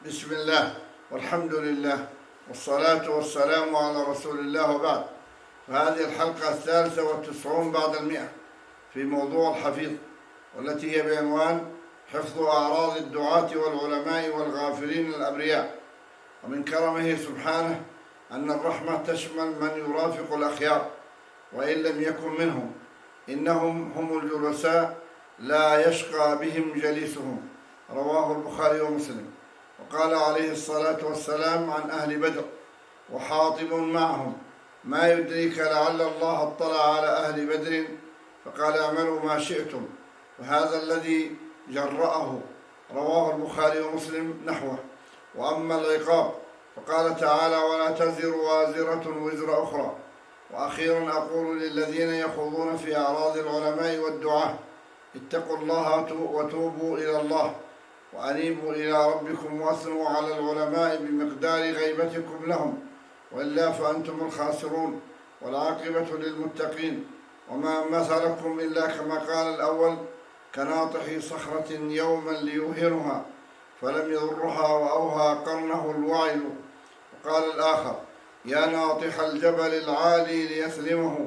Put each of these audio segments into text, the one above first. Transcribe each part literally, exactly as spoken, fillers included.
بسم الله والحمد لله والصلاة والسلام على رسول الله وبعد. فهذه الحلقة الثالثة والتسعون بعد المئة في موضوع الحفيظ، والتي هي بعنوان حفظ أعراض الدعاة والعلماء والغافلين الأبرياء. ومن كرمه سبحانه أن الرحمة تشمل من يرافق الأخيار وإن لم يكن منهم، إنهم هم الجلساء لا يشقى بهم جليسهم، رواه البخاري ومسلم. وقال عليه الصلاة والسلام عن أهل بدر: وحاطب معهم، ما يدريك لعل الله اطلع على أهل بدر فقال اعملوا ما شئتم، وهذا الذي جرأه، رواه البخاري ومسلم نحوه. وأما العقاب فقال تعالى: ولا تزر وازرة وزر أخرى. وأخيرا أقول للذين يخوضون في أعراض العلماء والدعاة: اتقوا الله وتوبوا إلى الله وأنيبوا إلى ربكم وأثنوا على العلماء بمقدار غيبتكم لهم، وإلا فأنتم الخاسرون، والعاقبة للمتقين. وما مثلكم إلا كما قال الأول: كناطح صخرة يوما ليوهرها فلم يضرها وأوهى قرنه الوعل. وقال الآخر: يا ناطح الجبل العالي ليسلمه،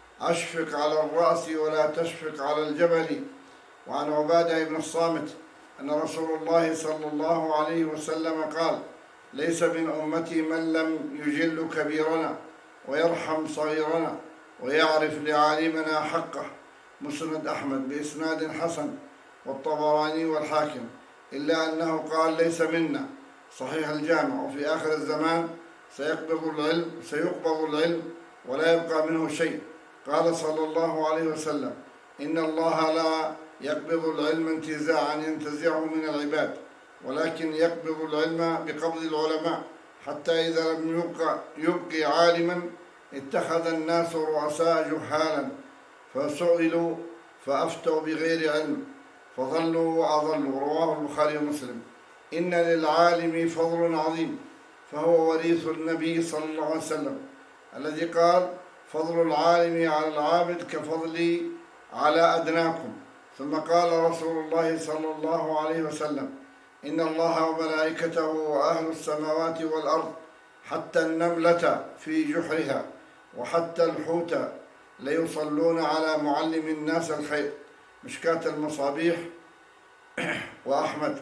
أشفق على الرأس ولا تشفق على الجبل. وعن عبادة بن الصامت أن رسول الله صلى الله عليه وسلم قال: ليس من أمتي من لم يجل كبيرنا ويرحم صغيرنا ويعرف لعالمنا حقه. مسند أحمد بإسناد حسن والطبراني والحاكم، إلا أنه قال: ليس منا. صحيح الجامع. وفي آخر الزمان سيقبض العلم سيقبض العلم ولا يبقى منه شيء. قال صلى الله عليه وسلم: إن الله لا يقبض العلم انتزاعا ينتزعه من العباد، ولكن يقبض العلم بقبض العلماء، حتى إذا لم يبقى يبقي عالما اتخذ الناس رؤساء جهالا فسئلوا فأفتوا بغير علم فضلوا وأضلوا، رواه البخاري ومسلم. إن للعالم فضل عظيم، فهو وريث النبي صلى الله عليه وسلم الذي قال: فضل العالم على العابد كفضلي على أدناكم. ثم قال رسول الله صلى الله عليه وسلم: إن الله وملائكته وأهل السماوات والأرض حتى النملة في جحرها وحتى الحوت ليصلون على معلم الناس الخير. مشكاة المصابيح وأحمد.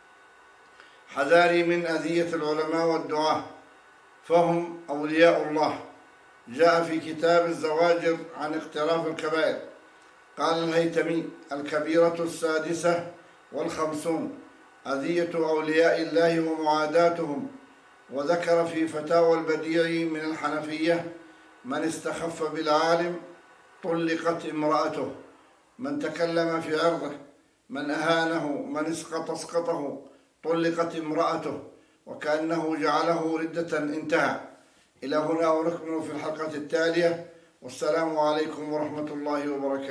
حذاري من أذية العلماء والدعاة، فهم أولياء الله. جاء في كتاب الزواجر عن اقتراف الكبائر، قال الهيتمي: الكبيرة السادسة والخمسون أذية أولياء الله ومعاداتهم. وذكر في فتاوى البديع من الحنفية: من استخف بالعالم طلقت امرأته، من تكلم في عرضه، من أهانه، من اسقط اسقطه، طلقت امرأته، وكأنه جعله ردة. انتهى. إلى هنا ونكمل في الحلقة التالية، والسلام عليكم ورحمة الله وبركاته.